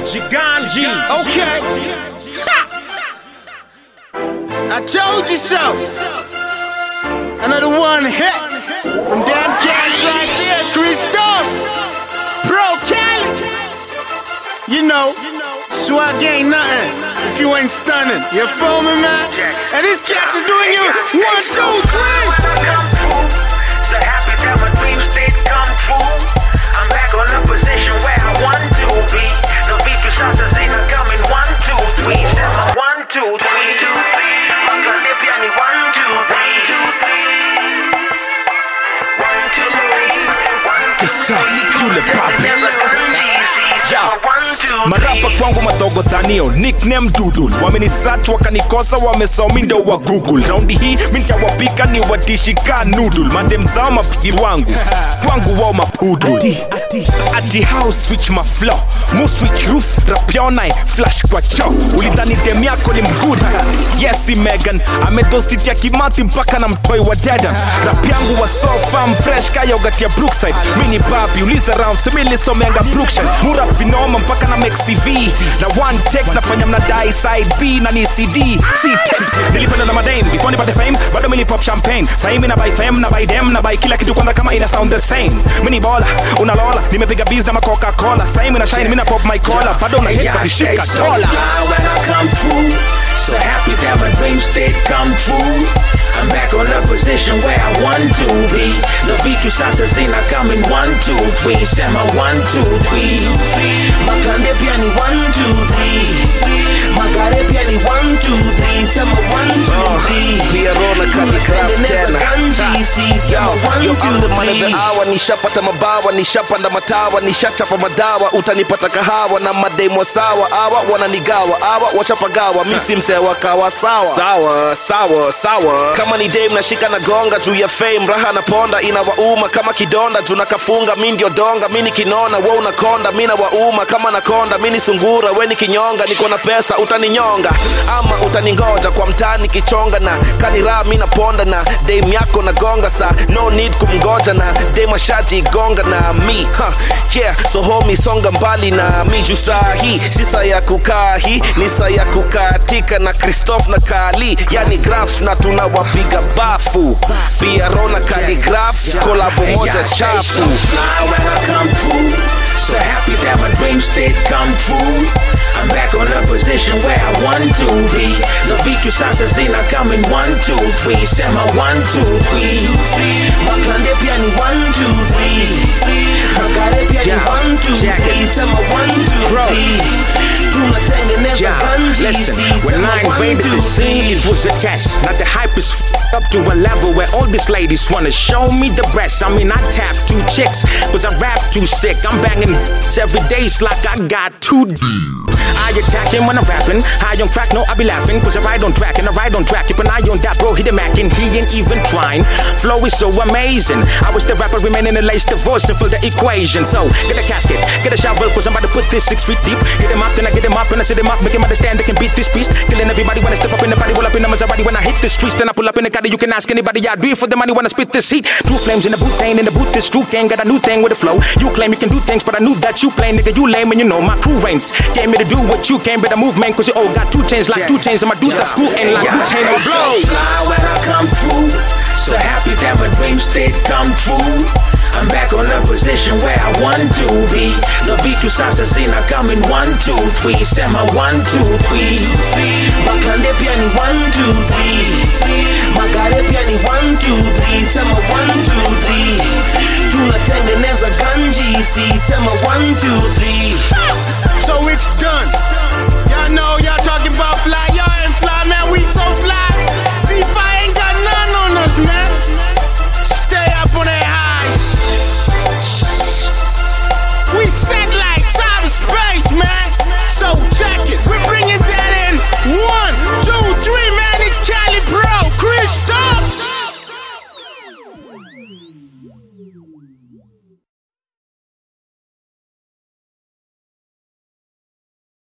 Giganji. Okay. I told you so. Another one hit from damn cats like this. Christoph, Bro Cali. You know, swag ain't nothing if you ain't stunning. You feel me, man? And these cats is doing you 1, 2, 3. So happy that my dreams did come true. I'm back on the position where I want to be. The beat you shots are saying I'm coming 1, 2, 3. Step 1, 2, 3, 2, 3. My gun they be me 1, 2, 3, 2, 3. 1, 2, 3. Christoph, Jule Papi. Marapa kwangu madogo Daniel, nickname Dudul. Wamenisearch wakanikosa, wamesomindo wa Google. Raundi hii mintawapika ni watishika noodle. Madem zao mapiki wangu, kwangu wao mapudul. Ati house switch ma flow, mu switch roof, rapiona flash kwa cho. Ulidhani dem yako ni mguda, yes Megan. Amedostiti ya kimati mpaka na mtoi wa Dedan. Rap yangu wa so farm fresh kaya ugati ya Brookside. Mini papi uliza round, semili somenga Brookshire. Murap vinoma mpaka na make CV. Na one take nafanya mnadai side B na ni CD. Nilipenda na madame, before nipate fame, bado mili pop champagne. Sahi mi na buy fame, na buy dem, na buy kila kitu kwanza kama ina sound the same. Mini bola, unalola, nimepiga biz na ma Coca-Cola. Sahi mi na shine, mi na pop my collar. Bado na hit pati shika dola. When I come through, so happy that my dreams did come true. I'm back on the position where I want to be. The beat you sasa zina coming 1, 2, 3. Sema 1, 2, 3. Makande piani 1, 2, 3. Magare piani 1, 2, 3. Sema 1, 2, 3. Pierona Calligraph tena. Yo, I'm the man of the hour. Nishapata mabawa, nishapanda matawa, nishachapa madawa. Utanipata kahawa na mademo sawa. Awa wananigawa, awa wachapagawa. Misi msee wakawa sawa. Sawa. Kama ni dame nashika na gonga juu ya fame. Raha na ponda inawauma kama kidonda. Juu nakafunga mi ndio donga. Mini kinona, wewe unakonda. Mina wauma kama nakonda. Mini sungura, we ni kinyonga. Niko na pesa, utaninyonga ama utaningoja kwa mtani kichonga. Na kanira mina ponda na dame yako na gonga sa. No need kumgoja na dame ashaji gonga na mi yeah, so homie songa mbali na mi. Juu sahi, sisa ya kukahi, nisa ya kukatika na Christoph na Kali. Yani graphs na tunawapiga bafu. Pierona Calligraph, kolabo moja chafu. When I come through, so happy that my dreams did come true. I'm back on the position where I want to be. The beat you sasa zina coming 1, 2, 3. Sema 1, 2, 3. Maklande piani 1, 2, 3. Magare piani 1, 2, 3. Sema 1, 2, 3. Listen, when I invaded the scene, it was a test. Now the hype is up to a level where all these ladies wanna show me the breast. I mean, I tap 2 chicks, cause I rap too sick. I'm banging every day, it's like I got 2 I attack him when I'm rapping. High on crack, no, I be laughing. Cause I ride on track and I ride on track. Keep an eye on that, bro, hit the Mac and he ain't even trying. Flow is so amazing. I wish the rapper remain in the lace the voice and fill the equation. So, get a casket, get a shovel, cause I'm about to put this 6 feet deep. Hit him up, then I get him up, and I sit him up, make him understand they can beat this beast. Killing everybody when I step up in the body, roll up in the Maserati. When I hit the streets, then I pull up in the caddy. You can ask anybody, I do it for the money when I spit this heat. 2 flames in the boot, pain in the boot, this true gang. Got a new thing with the flow. You claim you can do things, but I knew that you plain, nigga, you lame, and you know my crew reigns. Came here to do what you came, but I move, man, cause you all got 2 chains, like 2 chains, and my dudes at school ain't like 2 chains, my blow. Fly when I come through, so happy that my dreams did come true. I'm back on the position where I want to be. The beat you sasa zina coming 1, 2, 3. Sema 1, 2, 3. Maklande piani 1, 2, 3. Magare piani 1, 2, 3. Sema 1, 2, 3. Tunatengeneza ganji, si sema 1, 2, 3. So it's done. Y'all know